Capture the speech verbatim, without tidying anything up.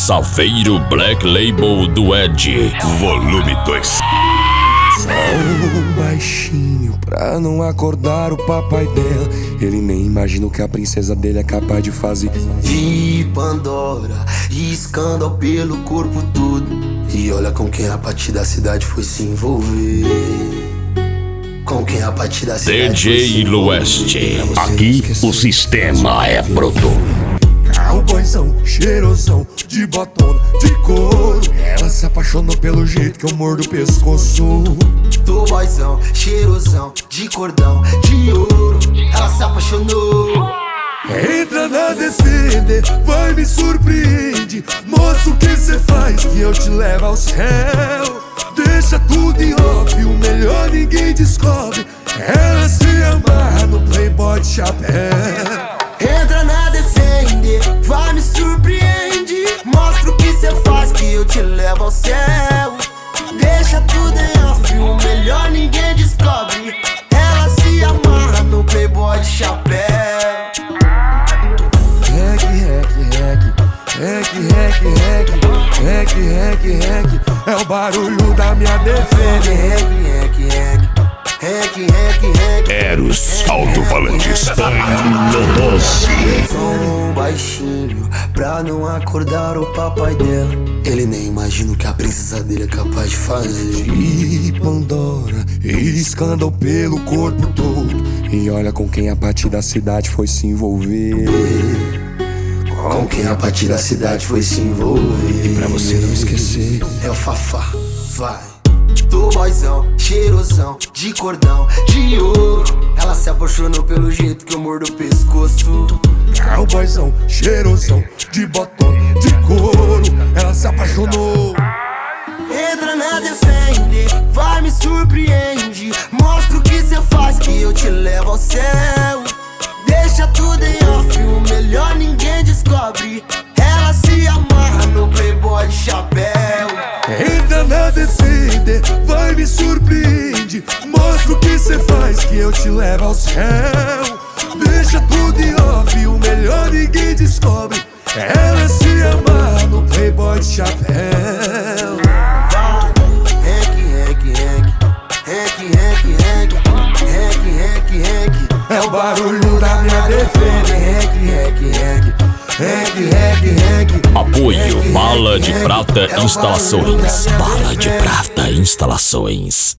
Safeiro Black Label do Ed, volume dois. Falou baixinho pra não acordar o papai dela. Ele nem imagina o que a princesa dele é capaz de fazer. De Pandora e escândalo pelo corpo todo. E olha com quem a partir da cidade foi se envolver. Com quem a partir da cidade D J Lueste. Aqui o sistema é bruto. Cowboyzão, cheirosão, de botona, de couro. Ela se apaixonou pelo jeito que eu mordo o pescoço. Do boyzão, cheirosão, de cordão, de ouro. Ela se apaixonou. Entra na Defender, vai me surpreende. Mostra o que cê faz que eu te levo ao céu. Deixa tudo em off, o melhor ninguém descobre. Ela se amarra no playboy de chapéu. Entra na Defender, vai me surpreende. Mostra o que cê faz que eu te levo ao céu. Deixa tudo em off, o melhor ninguém descobre. Ela se amarra no playboy de chapéu. Rec, rec, rec, rec, rec, rec, rec, rec, rec. É o barulho da minha Defender. Rec, rec, rec, rec, rec, rec. Eros alto-falantes. Falou baixinho pra não acordar o papai dela. Ele nem imagina o que a princesa dele é capaz de fazer. De Pandora e escândalo pelo corpo todo. E olha com quem a partir da cidade foi se envolver. Com quem a partir da cidade foi se envolver. E pra você não esquecer, é o Fafá, vai. Do boyzão, cheirosão, de cordão, de ouro. Ela se apaixonou pelo jeito que eu mordo o pescoço. cowboyzão, cheirosão, de botão, de couro. Ela se apaixonou. Entra na Defender, vai me surpreende. Mostra o que cê faz que eu te levo ao céu. Deixa tudo em off, o melhor ninguém descobre. Ela se amarra no playboy de chapéu. Entra na Defender, vai me surpreende. Mostra o que cê faz que eu te levo ao céu. Deixa tudo em off, o melhor ninguém descobre. Ela se amarra no playboy de chapéu. Rec, rec, rec, rec, rec, rec, rec, rec, rec. É o barulho da minha Defender. Rec, rec, rec, rec, rec, rec. Apoio Bala de Prata Instalações. Bala de Prata Instalações.